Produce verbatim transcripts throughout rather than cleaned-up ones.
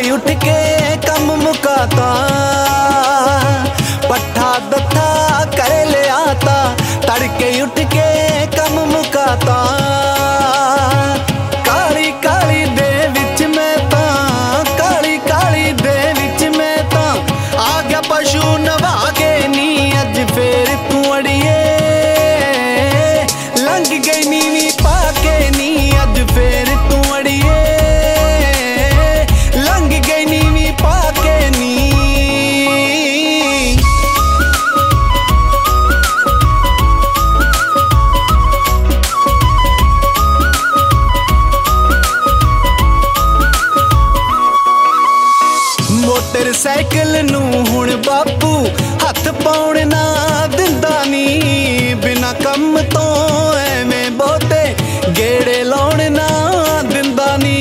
तड़के उठ के कम मुकाता, पट्ठा दत्था करे ले आता, तड़के उठ के कम मुकाता। काली काली दे विच मैं तां, काली काली दे विच मैं तां, आ गया पशु नवा के नी अज फेर तू अड़िए, लंघ गई नीवी पा के नी अज फेर तू अड़िए, लंघ गई नीवी पा के नी। मोटरसाइकिल नूं हुण बापू हथ पाउण ना दिंदा नी, बिना कम तो एवें बहुते गेड़े लाउण ना दिंदा नी।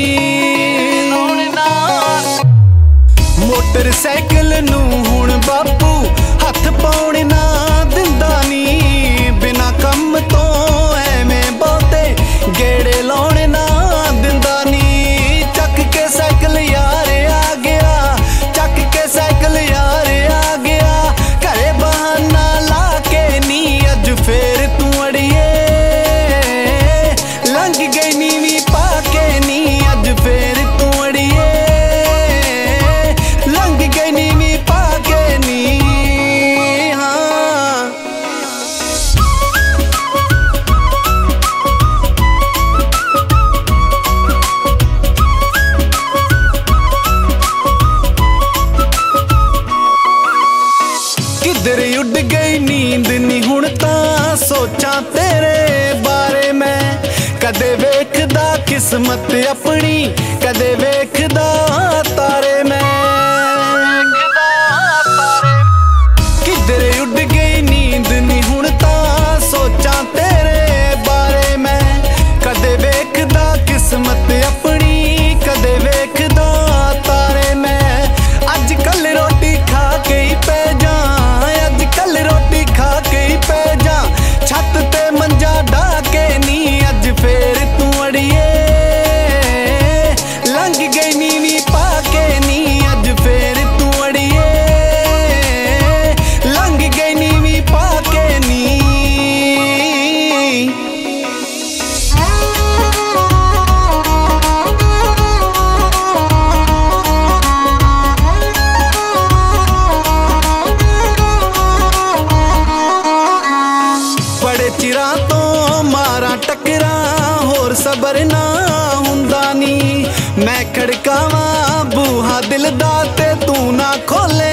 मोटरसाइकिल नूं हुण बापू हथ पाउण ना दिंदा नी, बिना कम तो एवें बहुते गेड़े लाउण ना दिंदा नी। चक के साइकिल यार आ गया, चक के साइकिल यार आ गया, घरे बहाना ला के नी अज फेर तू अड़िए, लंघ गई नीवी पा के नी अज फेर तू अड़िए, लंघ गई नीवी पा के नी। हाँ किधर उड़ गई नींद नी हुण तां सोचां तेरे बारे मैं, कदे वेखदा किस्मत अपनी, कदे वेखदा तारे मैं। किधर उड़ गई नींद नी हुण तां सोचां तेरे बारे मैं, कदे वेखदा किस्मत अपनी, कदे वेखदा तारे मैं। अज कल रोटी खा के ही पै जा, अज कल रोटी खा के ही पै जा, छत ते मंजा ढा के नी अज फेर तू अड़िए, लंघ गई नीवी पा के नी अज फेर तू अड़िए, लंघ गई नीवी पा के नी। बड़े चिरां तो मारा टकरा होर सबर ना हुंदा नी, मैं खड़कावां बूहा दिल दा ते तू ना खोले,